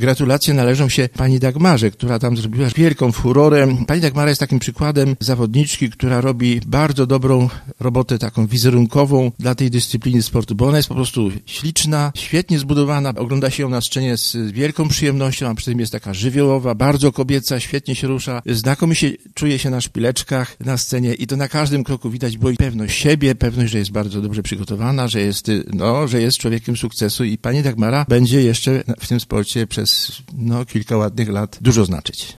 gratulacje należą się pani Dagmarze, która tam zrobiła wielką furorę. Pani Dagmara jest takim przykładem zawodniczki, która robi bardzo dobrą robotę taką wizerunkową dla tej dyscypliny sportu, bo ona jest po prostu śliczna, świetnie zbudowana, ogląda się ją na scenie z wielką przyjemnością, a przy tym jest taka żywiołowa, bardzo kobieca, świetnie się rusza, znakomicie czuje się na szpileczkach na scenie i to na każdym kroku widać było pewność siebie, pewność, że jest bardzo dobrze przygotowana, że jest człowiekiem sukcesu i pani Dagmara będzie jeszcze w tym sporcie przez kilka ładnych lat dużo znaczyć.